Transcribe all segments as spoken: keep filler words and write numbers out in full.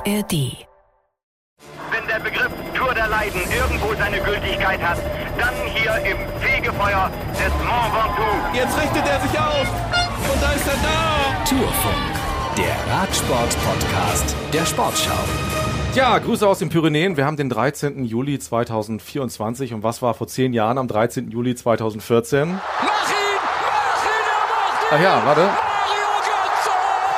R D. Wenn der Begriff Tour der Leiden irgendwo seine Gültigkeit hat, dann hier im Fegefeuer des Mont Ventoux. Jetzt richtet er sich auf und da ist er da. Tourfunk, der Radsport-Podcast der Sportschau. Ja, Grüße aus den Pyrenäen. Wir haben den dreizehnten Juli zweitausendvierundzwanzig. Und was war vor zehn Jahren am dreizehnten Juli zweitausendvierzehn? Mach ihn! Mach ihn! Er macht ihn! Ach ja, warte. Mario Götze!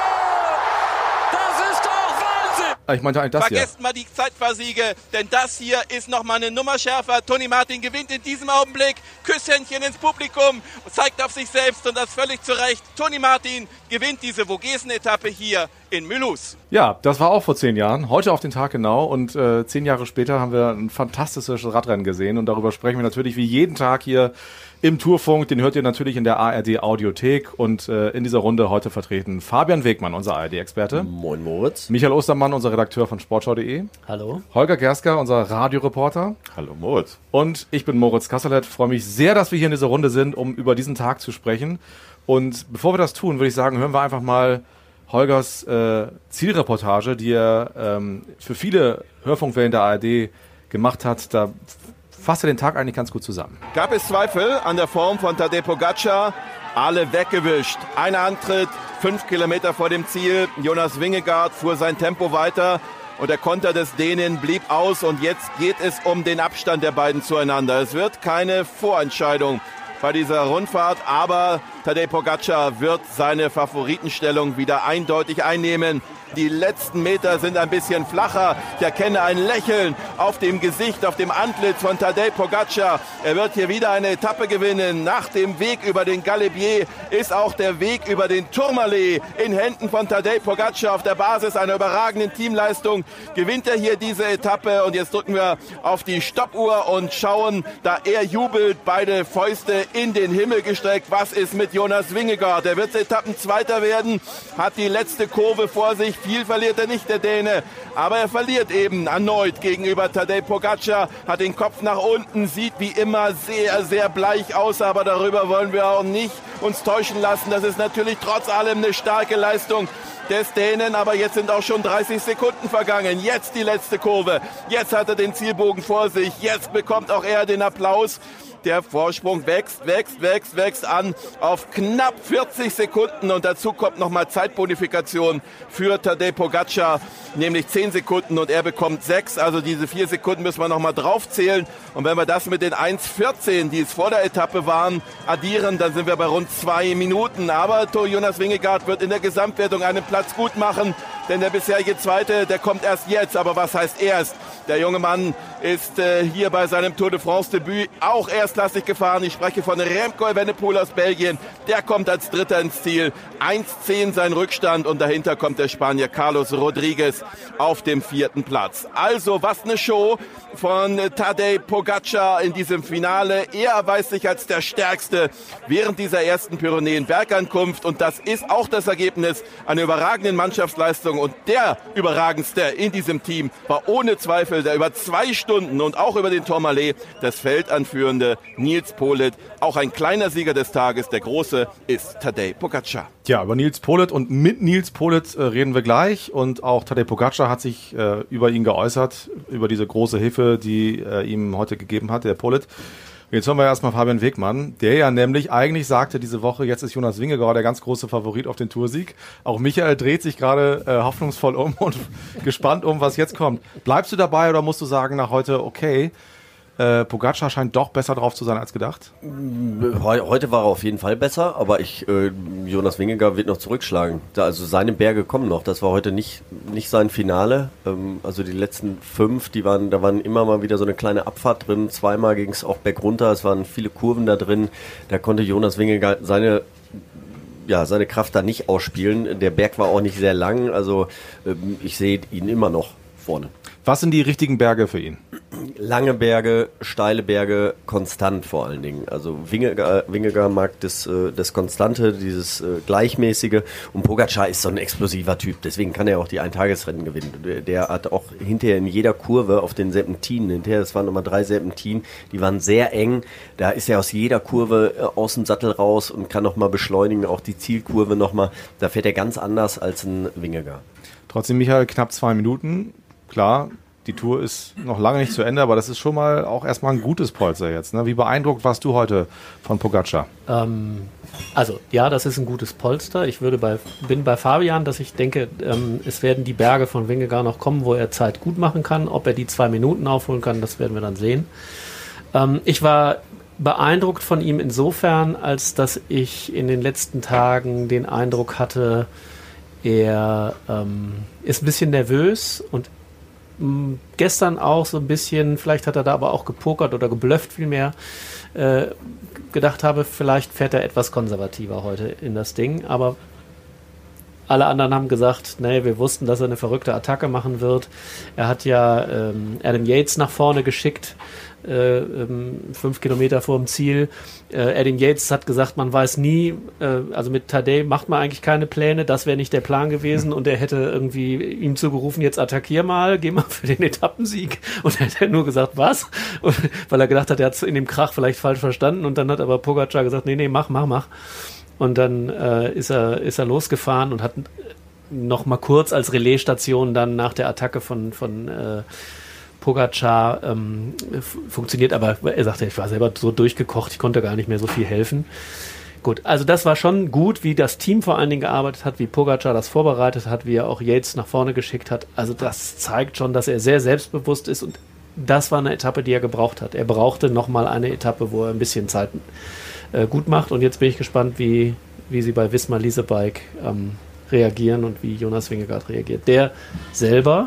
Das ist doch Wahnsinn! Ich meinte eigentlich das hier. Vergesst mal die Zeitversiege, denn das hier ist nochmal eine Nummer schärfer. Tony Martin gewinnt in diesem Augenblick. Küsshändchen ins Publikum, zeigt auf sich selbst und das völlig zu Recht. Tony Martin gewinnt diese Vogesen-Etappe hier in Mulhouse. Ja, das war auch vor zehn Jahren. Heute auf den Tag genau. Und äh, zehn Jahre später haben wir ein fantastisches Radrennen gesehen. Und darüber sprechen wir natürlich wie jeden Tag hier im Tourfunk. Den hört ihr natürlich in der A R D Audiothek. Und äh, in dieser Runde heute vertreten Fabian Wegmann, unser A R D-Experte. Moin Moritz. Michael Ostermann, unser Redakteur von sportschau punkt de. Hallo. Holger Gersker, unser Radioreporter. Hallo Moritz. Und ich bin Moritz Kasserlet. Freue mich sehr, dass wir hier in dieser Runde sind, um über diesen Tag zu sprechen. Und bevor wir das tun, würde ich sagen, hören wir einfach mal Holgers äh, Zielreportage, die er ähm, für viele Hörfunkwellen der A R D gemacht hat. Da fasst er den Tag eigentlich ganz gut zusammen. Gab es Zweifel an der Form von Tadej Pogačar? Alle weggewischt. Ein Antritt, fünf Kilometer vor dem Ziel. Jonas Vingegaard fuhr sein Tempo weiter und der Konter des Dänen blieb aus. Und jetzt geht es um den Abstand der beiden zueinander. Es wird keine Vorentscheidung bei dieser Rundfahrt, aber Tadej Pogačar wird seine Favoritenstellung wieder eindeutig einnehmen. Die letzten Meter sind ein bisschen flacher. Ich erkenne ein Lächeln auf dem Gesicht, auf dem Antlitz von Tadej Pogačar. Er wird hier wieder eine Etappe gewinnen. Nach dem Weg über den Galibier ist auch der Weg über den Tourmalet in Händen von Tadej Pogačar. Auf der Basis einer überragenden Teamleistung gewinnt er hier diese Etappe. Und jetzt drücken wir auf die Stoppuhr und schauen, da er jubelt, beide Fäuste in den Himmel gestreckt. Was ist mit Jonas Vingegaard? Er wird Etappenzweiter werden, hat die letzte Kurve vor sich. Viel verliert er nicht, der Däne, aber er verliert eben erneut gegenüber Tadej Pogačar, hat den Kopf nach unten, sieht wie immer sehr, sehr bleich aus, aber darüber wollen wir auch nicht uns täuschen lassen. Das ist natürlich trotz allem eine starke Leistung des Dänen, aber jetzt sind auch schon dreißig Sekunden vergangen. Jetzt die letzte Kurve, jetzt hat er den Zielbogen vor sich, jetzt bekommt auch er den Applaus. Der Vorsprung wächst, wächst, wächst, wächst an auf knapp vierzig Sekunden und dazu kommt nochmal Zeitbonifikation für Tadej Pogačar, nämlich zehn Sekunden und er bekommt sechs, also diese vier Sekunden müssen wir nochmal draufzählen und wenn wir das mit den eins vierzehn, die es vor der Etappe waren, addieren, dann sind wir bei rund zwei Minuten, aber Jonas Vingegaard wird in der Gesamtwertung einen Platz gut machen, denn der bisherige Zweite, der kommt erst jetzt, aber was heißt erst? Der junge Mann ist äh, hier bei seinem Tour de France Debüt auch erstklassig gefahren. Ich spreche von Remco Evenepoel aus Belgien. Der kommt als Dritter ins Ziel. eins zehn sein Rückstand und dahinter kommt der Spanier Carlos Rodriguez auf dem vierten Platz. Also was eine Show von Tadej Pogačar in diesem Finale. Er erweist sich als der Stärkste während dieser ersten Pyrenäen-Bergankunft und das ist auch das Ergebnis einer überragenden Mannschaftsleistung und der überragendste in diesem Team war ohne Zweifel der über zwei Stunden und auch über den Tourmalet das Feldanführende Nils Politt. Auch ein kleiner Sieger des Tages, der große, ist Tadej Pogačar. Ja, über Nils Politt und mit Nils Politt äh, reden wir gleich und auch Tadej Pogačar hat sich äh, über ihn geäußert, über diese große Hilfe, die äh, ihm heute gegeben hat, der Politt. Jetzt hören wir erstmal Fabian Wegmann, der ja nämlich eigentlich sagte diese Woche, jetzt ist Jonas Vingegaard der ganz große Favorit auf den Toursieg. Auch Michael dreht sich gerade äh, hoffnungsvoll um und gespannt um, was jetzt kommt. Bleibst du dabei oder musst du sagen nach heute, okay, äh, Pogačar scheint doch besser drauf zu sein als gedacht? Heute war er auf jeden Fall besser, aber ich, äh, Jonas Vingegaard wird noch zurückschlagen. Da, also seine Berge kommen noch. Das war heute nicht, nicht sein Finale. Ähm, also die letzten fünf, die waren, da waren immer mal wieder so eine kleine Abfahrt drin. Zweimal ging es auch bergunter. Es waren viele Kurven da drin. Da konnte Jonas Vingegaard seine ja, seine Kraft da nicht ausspielen. Der Berg war auch nicht sehr lang. Also ähm, ich sehe ihn immer noch vorne. Was sind die richtigen Berge für ihn? Lange Berge, steile Berge, konstant vor allen Dingen. Also Vingegaard, Vingegaard mag das, äh, das Konstante, dieses äh, Gleichmäßige, und Pogačar ist so ein explosiver Typ, deswegen kann er auch die Eintagesrennen gewinnen. Der, der hat auch hinterher in jeder Kurve auf den Serpentinen, hinterher, das waren nochmal drei Serpentinen, die waren sehr eng, da ist er aus jeder Kurve äh, aus dem Sattel raus und kann nochmal beschleunigen, auch die Zielkurve nochmal, da fährt er ganz anders als ein Vingegaard. Trotzdem, Michael, knapp zwei Minuten, klar. Die Tour ist noch lange nicht zu Ende, aber das ist schon mal auch erstmal ein gutes Polster jetzt. Ne? Wie beeindruckt warst du heute von Pogačar? Ähm, also ja, das ist ein gutes Polster. Ich würde bei, bin bei Fabian, dass ich denke, ähm, es werden die Berge von Vingegaard noch kommen, wo er Zeit gut machen kann. Ob er die zwei Minuten aufholen kann, das werden wir dann sehen. Ähm, ich war beeindruckt von ihm insofern, als dass ich in den letzten Tagen den Eindruck hatte, er ähm, ist ein bisschen nervös und gestern auch so ein bisschen, vielleicht hat er da aber auch gepokert oder geblufft vielmehr, äh, gedacht habe, vielleicht fährt er etwas konservativer heute in das Ding, aber alle anderen haben gesagt, nee, wir wussten, dass er eine verrückte Attacke machen wird. Er hat ja ähm, Adam Yates nach vorne geschickt, äh, ähm, fünf Kilometer vor dem Ziel. Äh, Adam Yates hat gesagt, man weiß nie, äh, also mit Tadej macht man eigentlich keine Pläne, das wäre nicht der Plan gewesen, und er hätte irgendwie ihm zugerufen, jetzt attackier mal, geh mal für den Etappensieg, und er hätte nur gesagt, was? Und, weil er gedacht hat, er hat es in dem Krach vielleicht falsch verstanden, und dann hat aber Pogačar gesagt, nee, nee, mach, mach, mach. Und dann äh, ist er ist er losgefahren und hat noch mal kurz als Relaisstation dann nach der Attacke von, von äh, Pogačar ähm, f- funktioniert, aber er sagte, ich war selber so durchgekocht, ich konnte gar nicht mehr so viel helfen. Gut, also das war schon gut, wie das Team vor allen Dingen gearbeitet hat, wie Pogačar das vorbereitet hat, wie er auch Yates nach vorne geschickt hat. Also das zeigt schon, dass er sehr selbstbewusst ist, und das war eine Etappe, die er gebraucht hat. Er brauchte noch mal eine Etappe, wo er ein bisschen Zeit äh, gut macht, und jetzt bin ich gespannt, wie, wie sie bei Visma Leasebike ähm, reagieren und wie Jonas Vingegaard reagiert, der selber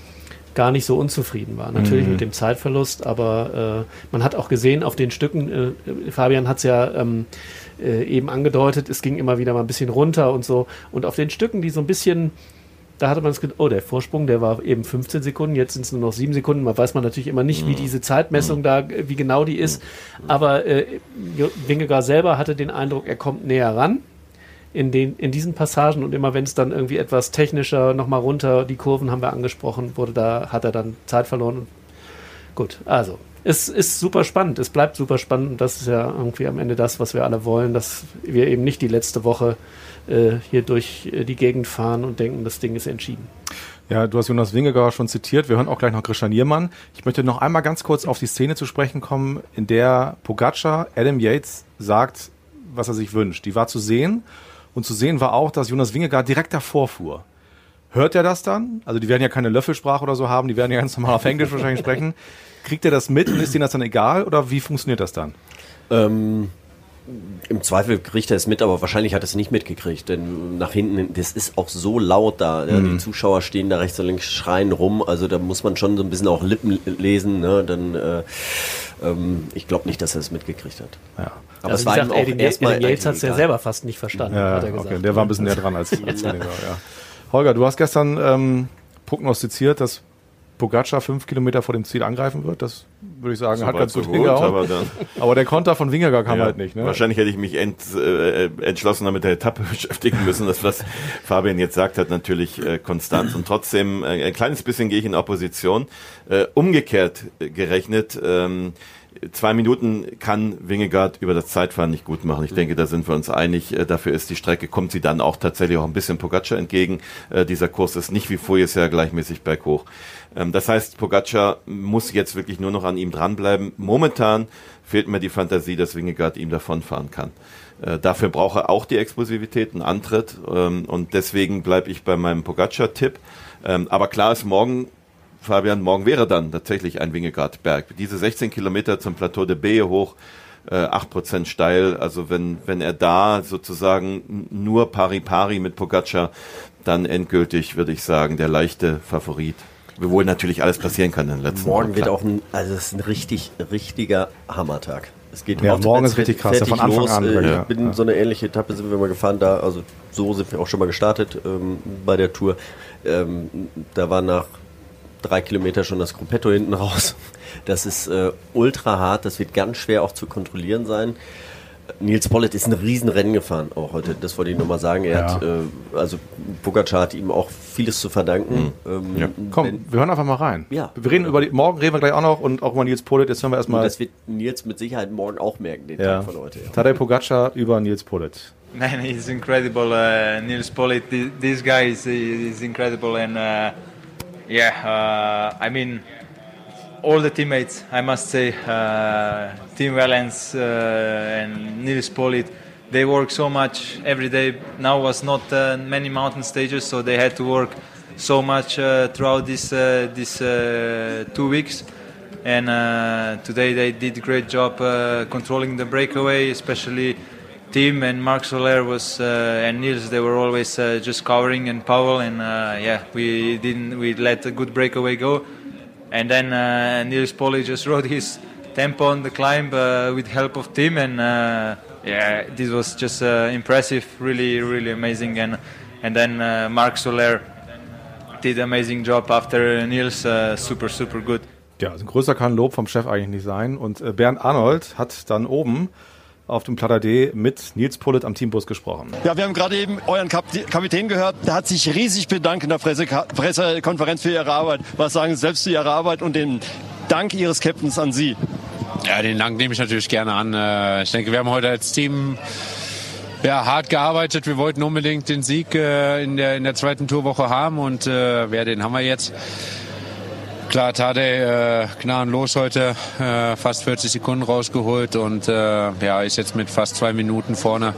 gar nicht so unzufrieden war. Natürlich mhm. mit dem Zeitverlust, aber äh, man hat auch gesehen auf den Stücken, äh, Fabian hat es ja ähm, äh, eben angedeutet, es ging immer wieder mal ein bisschen runter und so, und auf den Stücken, die so ein bisschen, da hatte man es gedacht, oh, der Vorsprung, der war eben fünfzehn Sekunden, jetzt sind es nur noch sieben Sekunden, man weiß man natürlich immer nicht, wie diese Zeitmessung mhm. da, wie genau die ist, aber äh, Vingegaard selber hatte den Eindruck, er kommt näher ran in, den, in diesen Passagen, und immer wenn es dann irgendwie etwas technischer nochmal runter, die Kurven haben wir angesprochen, wurde da, hat er dann Zeit verloren. Und gut, also es ist super spannend, es bleibt super spannend, und das ist ja irgendwie am Ende das, was wir alle wollen, dass wir eben nicht die letzte Woche äh, hier durch äh, die Gegend fahren und denken, das Ding ist entschieden. Ja, du hast Jonas Vingegaard schon zitiert, wir hören auch gleich noch Christian Niermann. Ich möchte noch einmal ganz kurz auf die Szene zu sprechen kommen, in der Pogačar Adam Yates sagt, was er sich wünscht. Die war zu sehen. Und zu sehen war auch, dass Jonas Vingegaard direkt davor fuhr. Hört er das dann? Also die werden ja keine Löffelsprache oder so haben, die werden ja ganz normal auf Englisch wahrscheinlich sprechen. Kriegt er das mit und ist denen das dann egal, oder wie funktioniert das dann? Ähm, im Zweifel kriegt er es mit, aber wahrscheinlich hat er es nicht mitgekriegt, denn nach hinten, das ist auch so laut da. Ja, mhm. Die Zuschauer stehen da rechts und links, schreien rum, also da muss man schon so ein bisschen auch Lippen lesen. Ne? Dann, äh, ähm, ich glaube nicht, dass er es mitgekriegt hat. Ja. Aber also es war gesagt, ihm auch erstmal. Adam Yates hat es ja selber fast nicht verstanden, ja, hat er gesagt. Okay, der war ein bisschen näher dran als, als ja. Ja. Holger, du hast gestern ähm, prognostiziert, dass Pogačar fünf Kilometer vor dem Ziel angreifen wird. Das würde ich sagen, so hat ganz gut hingehauen. Aber, dann aber der Konter von Vingegaard kam ja, halt nicht. Ne? Wahrscheinlich hätte ich mich ent, äh, entschlossener mit der Etappe beschäftigen müssen. Das, was Fabian jetzt sagt, hat natürlich äh, Konstanz. Und trotzdem, äh, ein kleines bisschen gehe ich in Opposition. Äh, umgekehrt äh, gerechnet, ähm, Zwei Minuten kann Vingegaard über das Zeitfahren nicht gut machen. Ich denke, da sind wir uns einig. Dafür ist die Strecke, kommt sie dann auch tatsächlich auch ein bisschen Pogačar entgegen. Äh, dieser Kurs ist nicht wie voriges Jahr gleichmäßig berghoch. Ähm, das heißt, Pogačar muss jetzt wirklich nur noch an ihm dranbleiben. Momentan fehlt mir die Fantasie, dass Vingegaard ihm davonfahren kann. Äh, dafür braucht er auch die Explosivität, einen Antritt. Ähm, und deswegen bleibe ich bei meinem Pogačar-Tipp. Ähm, aber klar ist, morgen Fabian, morgen wäre dann tatsächlich ein Vingegaard-Berg. Diese sechzehn Kilometer zum Plateau de Beje hoch, äh, acht Prozent steil. Also wenn wenn er da sozusagen nur pari-pari mit Pogačar, dann endgültig, würde ich sagen, der leichte Favorit. Obwohl natürlich alles passieren kann in den letzten Morgen Wochen. wird auch ein, also es ist ein richtig, richtiger Hammertag. Es geht ja, morgen ist richtig krass, ja, von Anfang los. an. Äh, ja. Ich bin ja. so eine ähnliche Etappe sind wir mal gefahren, da, also so sind wir auch schon mal gestartet ähm, bei der Tour. Ähm, da war nach drei Kilometer schon das Gruppetto hinten raus. Das ist äh, ultra hart, das wird ganz schwer auch zu kontrollieren sein. Nils Politt ist ein Riesenrennen gefahren, auch heute, das wollte ich nur mal sagen. Er Ja. hat, äh, also Pogačar hat ihm auch vieles zu verdanken. Mhm. Ähm, Ja. Komm, wenn, wir hören einfach mal rein. Ja. Wir reden über die, morgen reden wir gleich auch noch und auch über Nils Politt. Jetzt hören wir erstmal das wird Nils mit Sicherheit morgen auch merken, den ja. Tag von heute. Ja. Tadej Pogačar über Nils Politt. Man, he's incredible. Uh, Nils Politt, this, this guy is, is incredible, and uh, yeah, uh, I mean, all the teammates, I must say, uh, Tim Wellens uh, and Nils Politt, they work so much every day. Now was not uh, many mountain stages, so they had to work so much uh, throughout this uh, this uh, two weeks. And uh, today they did a great job uh, controlling the breakaway, especially Tim and Marc Soler was uh, and Nils. They were always uh, just covering and Powell, and uh, yeah, we didn't we let a good breakaway go. And then uh, Nils Politt just rode his tempo on the climb uh, with help of Tim, and uh, yeah, this was just uh, impressive, really, really amazing. And and then uh, Marc Soler did an amazing job after Nils, uh, super, super good. Ja, also größer kann Lob vom Chef eigentlich nicht sein. Und äh, Bernd Arnold hat dann oben auf dem Plata D mit Nils Politt am Teambus gesprochen. Ja, wir haben gerade eben euren Kap- Kapitän gehört. Der hat sich riesig bedankt in der Presse- Pressekonferenz für Ihre Arbeit. Was sagen Sie selbst zu Ihrer Arbeit und den Dank Ihres Captains an Sie? Ja, den Dank nehme ich natürlich gerne an. Ich denke, wir haben heute als Team ja, hart gearbeitet. Wir wollten unbedingt den Sieg äh, in, der, in der zweiten Tourwoche haben und äh, ja, den haben wir jetzt. Klar, Tadej äh, gnadenlos heute, äh, fast vierzig Sekunden rausgeholt und äh, ja, ist jetzt mit fast zwei Minuten vorne.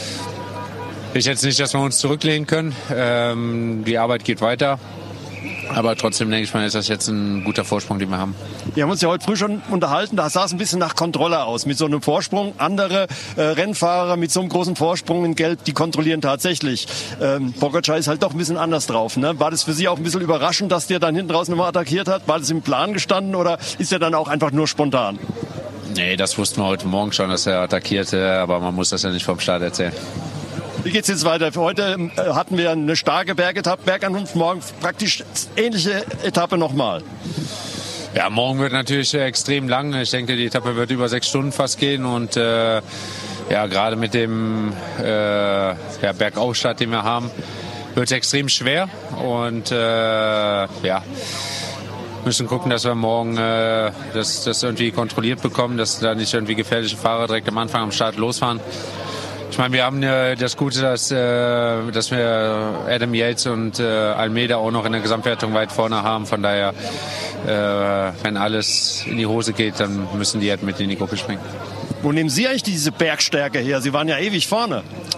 Ist jetzt nicht, dass wir uns zurücklehnen können. Ähm, die Arbeit geht weiter. Aber trotzdem denke ich mal, ist das jetzt ein guter Vorsprung, den wir haben. Wir haben uns ja heute früh schon unterhalten, da sah es ein bisschen nach Kontrolle aus. Mit so einem Vorsprung, andere äh, Rennfahrer mit so einem großen Vorsprung in Gelb, die kontrollieren tatsächlich. Ähm, Pogačar ist halt doch ein bisschen anders drauf. Ne? War das für Sie auch ein bisschen überraschend, dass der dann hinten draußen nochmal attackiert hat? War das im Plan gestanden oder ist er dann auch einfach nur spontan? Nee, das wussten wir heute Morgen schon, dass er attackierte, aber man muss das ja nicht vom Start erzählen. Wie geht's jetzt weiter? Für heute äh, hatten wir eine starke Bergetappe, Bergankunft, morgen praktisch ähnliche Etappe nochmal. Ja, morgen wird natürlich äh, extrem lang. Ich denke, die Etappe wird über sechs Stunden fast gehen und äh, ja, gerade mit dem äh, ja, Bergaufstart, den wir haben, wird es extrem schwer und äh, ja, müssen gucken, dass wir morgen äh, das, das irgendwie kontrolliert bekommen, dass da nicht irgendwie gefährliche Fahrer direkt am Anfang am Start losfahren. Ich meine, wir haben äh, das Gute, dass, äh, dass wir Adam Yates und äh, Almeida auch noch in der Gesamtwertung weit vorne haben. Von daher, äh, wenn alles in die Hose geht, dann müssen die halt mit in die Gruppe springen. Wo nehmen Sie eigentlich diese Bergstärke her? Sie waren ja ewig vorne.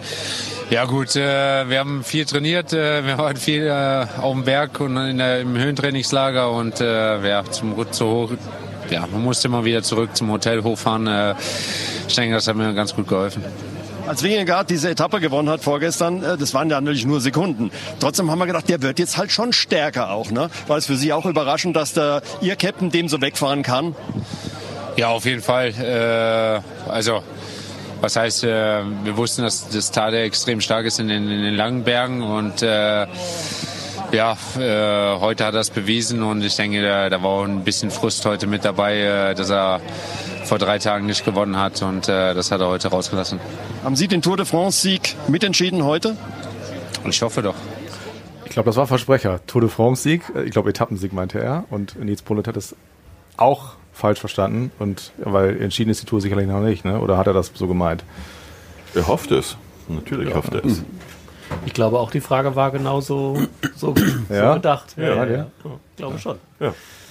Ja gut, äh, wir haben viel trainiert, äh, wir waren viel äh, auf dem Berg und in der, im Höhentrainingslager und äh, ja, zum zu hoch, ja, man musste immer wieder zurück zum Hotel hochfahren. Äh, ich denke, das hat mir ganz gut geholfen. Als Vingegaard diese Etappe gewonnen hat vorgestern, das waren ja natürlich nur Sekunden. Trotzdem haben wir gedacht, der wird jetzt halt schon stärker auch, ne? War es für Sie auch überraschend, dass der, Ihr Captain dem so wegfahren kann? Ja, auf jeden Fall. Äh, also, was heißt, äh, wir wussten, dass das Tadej extrem stark ist in den, in den langen Bergen und äh, ja, äh, heute hat er es bewiesen und ich denke, da, da war auch ein bisschen Frust heute mit dabei, äh, dass er vor drei Tagen nicht gewonnen hat und äh, das hat er heute rausgelassen. Haben Sie den Tour de France-Sieg mitentschieden heute? Ich hoffe doch. Ich glaube, das war Versprecher. Tour de France-Sieg, ich glaube Etappensieg meinte er und Nils Politt hat es auch falsch verstanden und weil entschieden ist die Tour sicherlich noch nicht, ne? Oder hat er das so gemeint? Er hofft es. Natürlich ja. hofft er es. Ich glaube auch die Frage war genauso so, ja? so gedacht. Ja, ja, ja. ja. Ich glaube schon. Ja.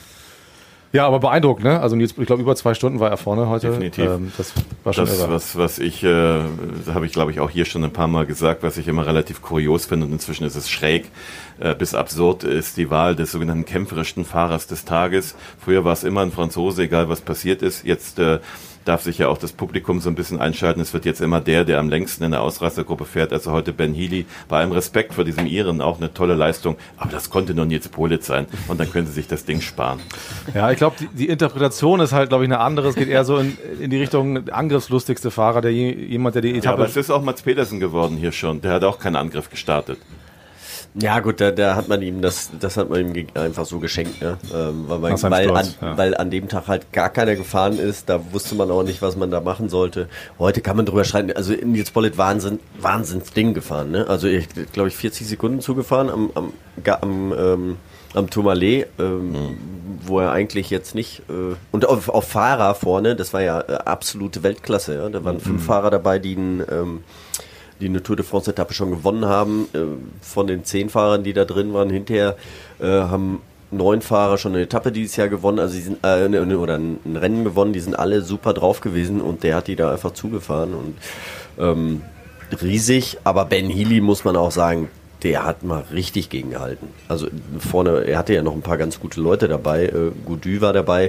Ja, aber beeindruckend, ne? Also Nils, ich glaube, über zwei Stunden war er vorne heute. Definitiv. Ähm, das war schon das, irre. was, was ich, äh, habe ich glaube ich auch hier schon ein paar Mal gesagt, was ich immer relativ kurios finde und inzwischen ist es schräg äh, bis absurd, ist die Wahl des sogenannten kämpferischsten Fahrers des Tages. Früher war es immer ein Franzose, egal was passiert ist. Jetzt äh, darf sich ja auch das Publikum so ein bisschen einschalten. Es wird jetzt immer der, der am längsten in der Ausreißergruppe fährt. Also heute Ben Healy. Bei allem Respekt vor diesem Iren auch eine tolle Leistung. Aber das konnte nur Nils Politt sein. Und dann können sie sich das Ding sparen. Ja, ich glaube, die, die Interpretation ist halt, glaube ich, eine andere. Es geht eher so in, in die Richtung angriffslustigste Fahrer, der je, jemand, der die Etappe... Ja, aber es ist auch Mats Pedersen geworden hier schon. Der hat auch keinen Angriff gestartet. Ja gut, da, da hat man ihm das, das hat man ihm ge- einfach so geschenkt, ne? ähm, weil, man, Nach seinem weil, Sturz, an, ja. weil an dem Tag halt gar keiner gefahren ist, da wusste man auch nicht, was man da machen sollte. Heute kann man drüber streiten, also Nils Politt Wahnsinn, Wahnsinnsding gefahren, ne? Also ich glaube ich vierzig Sekunden zugefahren am, am, ga- am ähm, am Tourmalet, ähm, mhm. wo er eigentlich jetzt nicht äh, und auf, auf Fahrer vorne, das war ja äh, absolute Weltklasse, ja? Da waren mhm. fünf Fahrer dabei, die ein, ähm, die eine Tour de France-Etappe schon gewonnen haben. Äh, von den zehn Fahrern, die da drin waren, hinterher äh, haben neun Fahrer schon eine Etappe dieses Jahr gewonnen, also die sind, äh, ne, oder ein, ein Rennen gewonnen, die sind alle super drauf gewesen und der hat die da einfach zugefahren und ähm, riesig, aber Ben Healy muss man auch sagen, der hat mal richtig gegengehalten. Also vorne, er hatte ja noch ein paar ganz gute Leute dabei. Äh, Gaudu war dabei.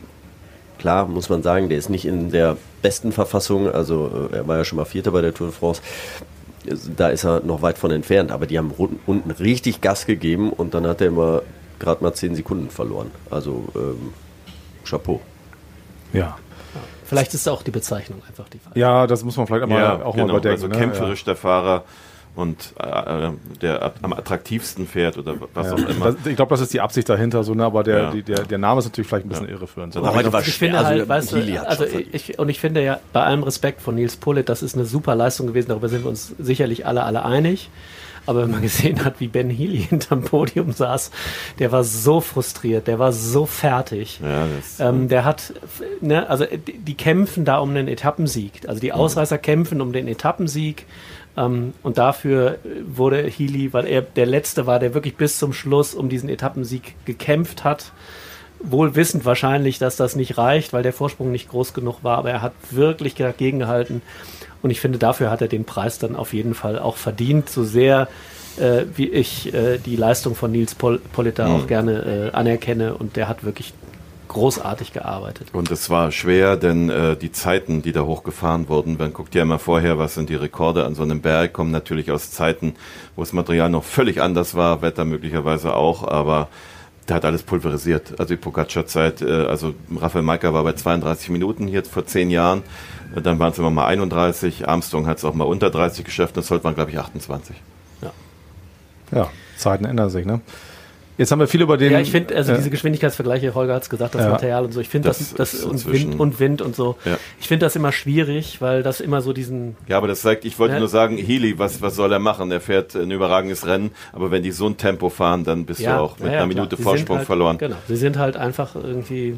Klar, muss man sagen, der ist nicht in der besten Verfassung. Also äh, er war ja schon mal Vierter bei der Tour de France. Da ist er noch weit von entfernt. Aber die haben unten richtig Gas gegeben und dann hat er immer gerade mal zehn Sekunden verloren. Also ähm, Chapeau. Ja. Vielleicht ist auch die Bezeichnung einfach die falsche. Ja, das muss man vielleicht mal, ja, auch genau, mal überdenken. Also ne? kämpferisch ja. der Fahrer und äh, der am attraktivsten fährt oder was ja. auch immer. Das, ich glaube, das ist die Absicht dahinter, so, ne? Aber der, Ja. die, der, der Name ist natürlich vielleicht ein bisschen Ja. irreführend. Aber heute war Ich schwer. finde Also, halt, weißt Healy du, hat also schon ich, und ich finde ja, bei allem Respekt von Nils Politt, das ist eine super Leistung gewesen, darüber sind wir uns sicherlich alle, alle einig. Aber wenn man gesehen hat, wie Ben Healy hinterm Podium saß, der war so frustriert, der war so fertig. Ja, das, ähm, der hat, ne, also die, die kämpfen da um den Etappensieg. Also die Ausreißer kämpfen um den Etappensieg. Ähm, und dafür wurde Healy, weil er der Letzte war, der wirklich bis zum Schluss um diesen Etappensieg gekämpft hat. Wohl wissend wahrscheinlich, dass das nicht reicht, weil der Vorsprung nicht groß genug war. Aber er hat wirklich dagegen gehalten. Und ich finde, dafür hat er den Preis dann auf jeden Fall auch verdient, so sehr äh, wie ich äh, die Leistung von Nils Pol- Politt da Mhm. auch gerne äh, anerkenne. Und der hat wirklich großartig gearbeitet. Und es war schwer, denn äh, die Zeiten, die da hochgefahren wurden, man guckt ja immer vorher, was sind die Rekorde an so einem Berg, kommen natürlich aus Zeiten, wo das Material noch völlig anders war, Wetter möglicherweise auch, aber der hat alles pulverisiert. Also die Pogacar-Zeit, äh, also Rafael Majka war bei zweiunddreißig Minuten hier vor zehn Jahren, dann waren es immer mal einunddreißig, Armstrong hat es auch mal unter dreißig geschafft, das heute waren glaube ich achtundzwanzig. Ja. Ja, Zeiten ändern sich, ne? Jetzt haben wir viel über den... Ja, ich finde, also äh, diese Geschwindigkeitsvergleiche, Holger hat es gesagt, das ja. Material und so, ich finde das, Das das, ist und, inzwischen- Wind, und Wind und so, Ja. ich finde das immer schwierig, weil das immer so diesen... Ja, aber das zeigt, ich wollte Ja. nur sagen, Healy, was, was soll er machen? Er fährt ein überragendes Rennen, aber wenn die so ein Tempo fahren, dann bist ja, du auch mit ja, ja, einer Minute klar. Sie Vorsprung sind halt, verloren. Genau, sie sind halt einfach irgendwie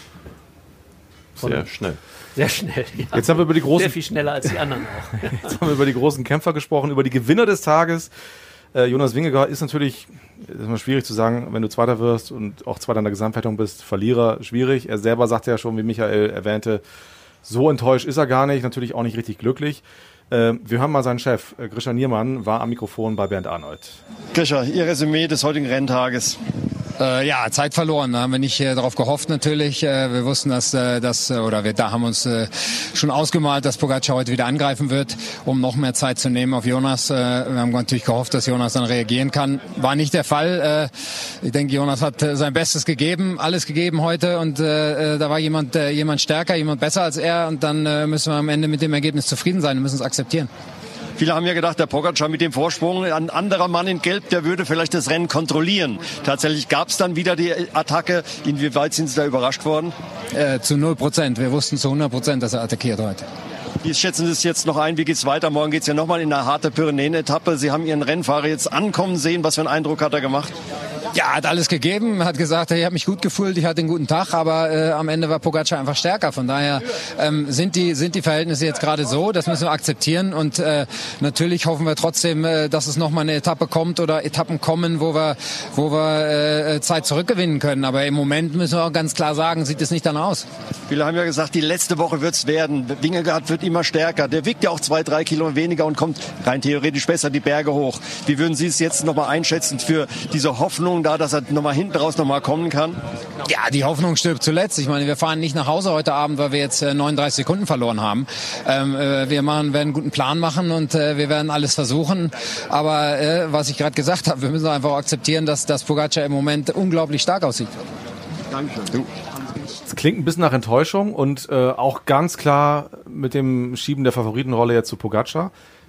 Sehr schnell. sehr schnell. Ja. Jetzt haben wir über die großen... Sehr viel schneller als die anderen auch. Jetzt haben wir über die großen Kämpfer gesprochen, über die Gewinner des Tages. Äh, Jonas Vingegaard ist natürlich, ist immer schwierig zu sagen, wenn du Zweiter wirst und auch Zweiter in der Gesamtwertung bist, Verlierer, schwierig. Er selber sagte ja schon, wie Michael erwähnte, so enttäuscht ist er gar nicht, natürlich auch nicht richtig glücklich. Äh, wir hören mal seinen Chef, äh, Grisha Niermann, war am Mikrofon bei Bernd Arnold. Grisha, Ihr Resümee des heutigen Renntages. Äh, ja, Zeit verloren. Da haben wir nicht äh, darauf gehofft natürlich. Äh, wir wussten, dass äh, das, äh, oder wir da haben uns äh, schon ausgemalt, dass Pogacar heute wieder angreifen wird, um noch mehr Zeit zu nehmen auf Jonas. Äh, wir haben natürlich gehofft, dass Jonas dann reagieren kann. War nicht der Fall. Äh, ich denke, Jonas hat äh, sein Bestes gegeben, alles gegeben heute und äh, äh, da war jemand, äh, jemand stärker, jemand besser als er und dann äh, müssen wir am Ende mit dem Ergebnis zufrieden sein und müssen es akzeptieren. Viele haben ja gedacht, der Pogacar mit dem Vorsprung, ein anderer Mann in Gelb, der würde vielleicht das Rennen kontrollieren. Tatsächlich gab es dann wieder die Attacke. Inwieweit sind Sie da überrascht worden? Äh, zu null Prozent. Wir wussten zu hundert Prozent, dass er attackiert heute. Wie schätzen Sie es jetzt noch ein? Wie geht's weiter? Morgen geht's ja nochmal in eine harte Pyrenäen-Etappe. Sie haben Ihren Rennfahrer jetzt ankommen sehen. Was für einen Eindruck hat er gemacht? Ja, hat alles gegeben, hat gesagt, ich habe mich gut gefühlt, ich hatte einen guten Tag, aber äh, am Ende war Pogacar einfach stärker. Von daher ähm, sind die sind die Verhältnisse jetzt gerade so, das müssen wir akzeptieren und äh, natürlich hoffen wir trotzdem, äh, dass es nochmal eine Etappe kommt oder Etappen kommen, wo wir wo wir äh, Zeit zurückgewinnen können. Aber im Moment müssen wir auch ganz klar sagen, sieht es nicht danach aus. Viele haben ja gesagt, die letzte Woche wird's werden. Vingegaard wird immer stärker. Der wiegt ja auch zwei, drei Kilo weniger und kommt rein theoretisch besser die Berge hoch. Wie würden Sie es jetzt nochmal einschätzen für diese Hoffnung da, dass er nochmal hinten raus nochmal kommen kann? Ja, die Hoffnung stirbt zuletzt. Ich meine, wir fahren nicht nach Hause heute Abend, weil wir jetzt äh, neununddreißig Sekunden verloren haben. Ähm, äh, wir machen, werden einen guten Plan machen und äh, wir werden alles versuchen. Aber äh, was ich gerade gesagt habe, wir müssen einfach akzeptieren, dass, dass Pogacar im Moment unglaublich stark aussieht. Dankeschön. Es klingt ein bisschen nach Enttäuschung und äh, auch ganz klar mit dem Schieben der Favoritenrolle jetzt zu Pogacar.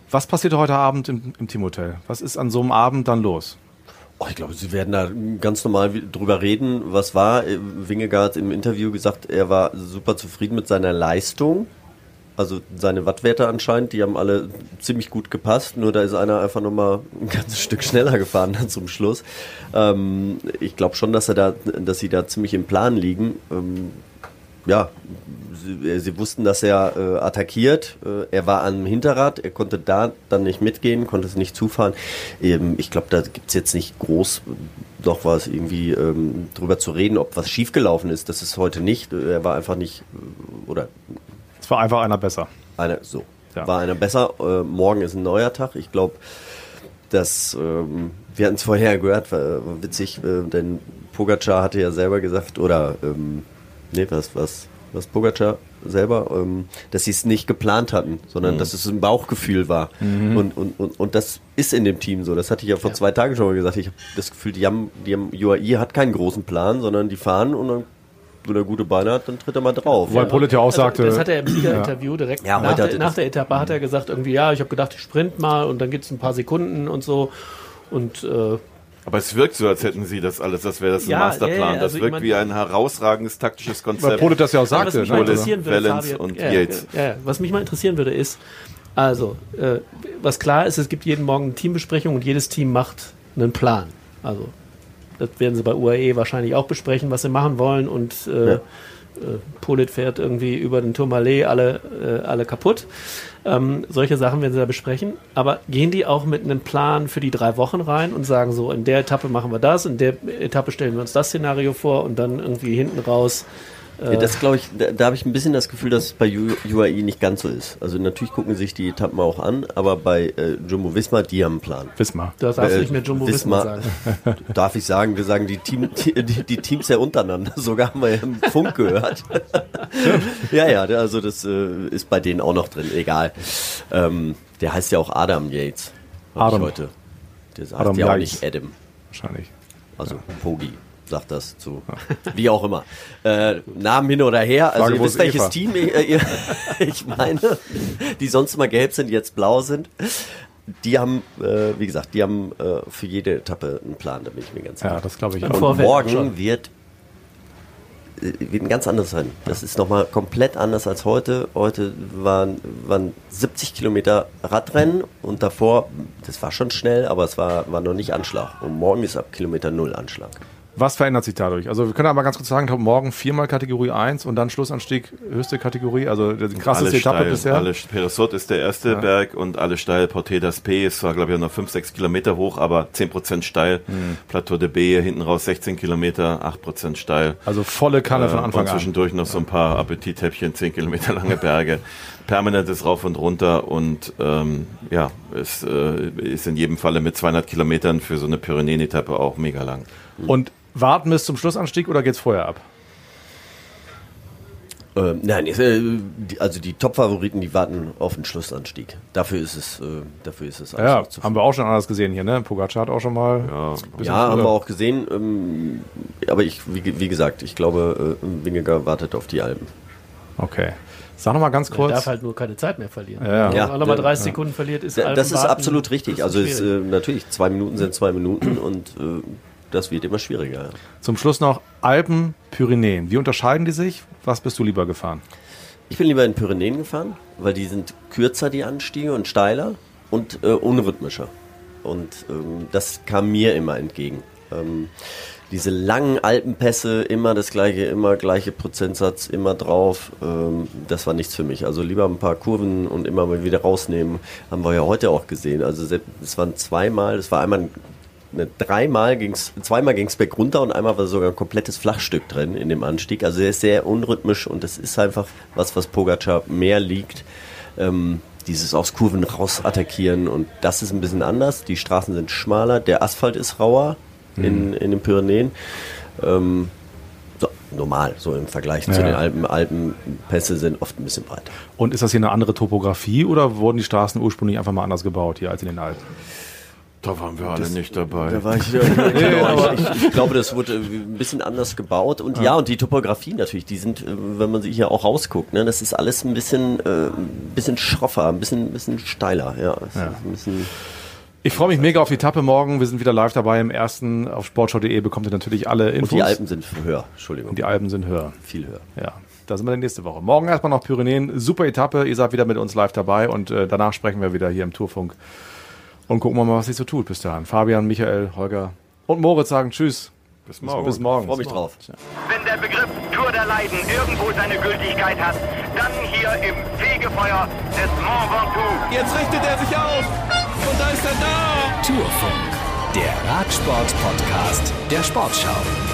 Was passiert heute Abend im, im Teamhotel? Was ist an so einem Abend dann los? Oh, ich glaube, sie werden da ganz normal drüber reden. Was war? Vingegaard hat im Interview gesagt, er war super zufrieden mit seiner Leistung. Also seine Wattwerte anscheinend, die haben alle ziemlich gut gepasst. Nur da ist einer einfach nochmal ein ganzes Stück schneller gefahren dann zum Schluss. Ähm, ich glaube schon, dass er da, dass sie da ziemlich im Plan liegen. Ähm, ja, sie, sie wussten, dass er äh, attackiert. Äh, er war am Hinterrad, er konnte da dann nicht mitgehen, konnte es nicht zufahren. Ähm, ich glaube, da gibt es jetzt nicht groß noch was irgendwie ähm, drüber zu reden, ob was schiefgelaufen ist. Das ist heute nicht. Er war einfach nicht, oder... Es war einfach einer besser. Einer, so, ja. War einer besser. Äh, morgen ist ein neuer Tag. Ich glaube, dass, ähm, wir hatten es vorher gehört, war, war witzig, äh, denn Pogačar hatte ja selber gesagt, oder, ähm, nee, was, was, was Pogačar selber, ähm, dass sie es nicht geplant hatten, sondern mhm. dass es ein Bauchgefühl war. Mhm. Und, und, und, und das ist in dem Team so. Das hatte ich ja vor ja. zwei Tagen schon mal gesagt. Ich habe das Gefühl, die haben, die haben, U A E hat keinen großen Plan, sondern die fahren und dann, wenn er gute Beine hat, dann tritt er mal drauf. Weil Pollitt ja auch also, sagte... Das hat er im Siegerinterview direkt ja, nach, der, nach der Etappe hat er gesagt, irgendwie, ja, ich habe gedacht, ich sprint mal und dann gibt es ein paar Sekunden und so. Und, äh, aber es wirkt so, als hätten sie das alles, das wäre das ein ja, Masterplan. ja, ja, also das wirkt ich mein, wie ein herausragendes taktisches Konzept. Weil Pollitt das ja auch sagte. Was mich mal interessieren würde, Valens Fabian, und ja, Yates. Ja, ja, was mich mal interessieren würde, ist, also, äh, was klar ist, es gibt jeden Morgen eine Teambesprechung und jedes Team macht einen Plan. Also, das werden sie bei U A E wahrscheinlich auch besprechen, was sie machen wollen und äh, ja. Pollitt fährt irgendwie über den Tourmalet alle, äh, alle kaputt. Ähm, solche Sachen werden sie da besprechen. Aber gehen die auch mit einem Plan für die drei Wochen rein und sagen so, in der Etappe machen wir das, in der Etappe stellen wir uns das Szenario vor und dann irgendwie hinten raus. Äh ja, das glaube ich, da, da habe ich ein bisschen das Gefühl, dass es bei U A E nicht ganz so ist. Also natürlich gucken sich die Etappen auch an, aber bei äh, Jumbo Visma, die haben einen Plan. Visma. Du darfst äh, nicht mehr Jumbo Visma sagen. Darf ich sagen, wir sagen die, Team, die, die, die Teams ja untereinander. Sogar haben wir ja im Funk gehört. ja, ja, also das äh, ist bei denen auch noch drin, egal. Ähm, der heißt ja auch Adam Yates. Adam. Heute. Der heißt Adam ja auch Yates. nicht Adam. Wahrscheinlich. Also ja. Pogi. Sagt das zu, wie auch immer. Äh, Namen hin oder her, also Frage, ihr wisst, welches Eva? Team ich, äh, ich meine, die sonst immer gelb sind, jetzt blau sind. Die haben, äh, wie gesagt, die haben äh, für jede Etappe einen Plan, da bin ich mir ganz sicher. Ja, das glaube ich auch. Und morgen wird, äh, wird ein ganz anderes sein. Das ist nochmal komplett anders als heute. Heute waren, waren siebzig Kilometer Radrennen und davor, das war schon schnell, aber es war, war noch nicht Anschlag. Und morgen ist ab Kilometer null Anschlag. Was verändert sich dadurch? Also wir können aber ganz kurz sagen, morgen viermal Kategorie eins und dann Schlussanstieg, höchste Kategorie, also die krasseste Etappe steil, bisher. Alle, Peresot ist der erste ja. Berg und alle steil. Portet d'Aspet ist zwar, glaube ich, noch fünf, sechs Kilometer hoch, aber zehn Prozent steil. Mhm. Plateau de Beje hinten raus sechzehn Kilometer, acht Prozent steil. Also volle Kanne äh, von Anfang an. Und zwischendurch noch so ein paar Appetithäppchen, zehn Kilometer lange Berge. Permanentes Rauf und Runter und ähm, ja, es äh, ist in jedem Falle mit zweihundert Kilometern für so eine Pyrenäen-Etappe auch mega lang. Und warten bis zum Schlussanstieg oder geht's vorher ab? Ähm, nein, äh, die, also die Top-Favoriten, die warten auf den Schlussanstieg. Dafür ist es, äh, dafür ist es alles ja, noch zu haben wir auch schon anders gesehen hier, ne? Pogačar hat auch schon mal. Ja, ja haben wir auch gesehen. Ähm, aber ich, wie, wie gesagt, ich glaube, äh, Vingegaard wartet auf die Alpen. Okay. Sag noch mal ganz kurz. Er darf halt nur keine Zeit mehr verlieren. Ja, ja. Wenn er mal dreißig ja. Sekunden verliert, ist Da, Das ist warten, absolut richtig. Also ist, äh, natürlich, zwei Minuten sind zwei Minuten und äh, das wird immer schwieriger. Ja. Zum Schluss noch Alpen, Pyrenäen. Wie unterscheiden die sich? Was bist du lieber gefahren? Ich bin lieber in Pyrenäen gefahren, weil die sind kürzer, die Anstiege, und steiler und äh, unrhythmischer. Und ähm, das kam mir immer entgegen. Ähm, diese langen Alpenpässe, immer das gleiche, immer gleiche Prozentsatz, immer drauf, ähm, das war nichts für mich. Also lieber ein paar Kurven und immer mal wieder rausnehmen, haben wir ja heute auch gesehen. Also es waren zweimal, es war einmal eine, dreimal ging's, zweimal ging es berg runter und einmal war sogar ein komplettes Flachstück drin in dem Anstieg. Also er ist sehr unrhythmisch und das ist einfach was, was Pogačar mehr liegt. Ähm, dieses aus Kurven raus attackieren, und das ist ein bisschen anders. Die Straßen sind schmaler, der Asphalt ist rauer in, in den Pyrenäen. Ähm, so, normal, so im Vergleich ja. zu den Alpen. Alpenpässe sind oft ein bisschen breiter. Und ist das hier eine andere Topografie oder wurden die Straßen ursprünglich einfach mal anders gebaut hier als in den Alpen? Da waren wir alle das, nicht dabei. Da war ich, ja, genau, ich, ich, ich glaube, das wurde ein bisschen anders gebaut. Und ja, ja und die Topografie natürlich, die sind, wenn man sich hier auch rausguckt, ne, das ist alles ein bisschen, äh, ein bisschen schroffer, ein bisschen, ein bisschen steiler. Ja, ja. Ein bisschen ich freue mich mega auf die Etappe morgen. Wir sind wieder live dabei im ersten. Auf sportschau punkt de bekommt ihr natürlich alle Infos. Und die Alpen sind höher, Entschuldigung. Und die Alpen sind höher. Viel höher. Ja, da sind wir dann nächste Woche. Morgen erstmal noch Pyrenäen. Super Etappe. Ihr seid wieder mit uns live dabei und äh, danach sprechen wir wieder hier im Tourfunk. Und gucken wir mal, was sich so tut bis dahin. Fabian, Michael, Holger und Moritz sagen Tschüss. Bis morgen. Bis morgen. Ich freue mich drauf. Wenn der Begriff Tour der Leiden irgendwo seine Gültigkeit hat, dann hier im Fegefeuer des Mont Ventoux. Jetzt richtet er sich auf und da ist er da. Tourfunk, der Radsport-Podcast der Sportschau.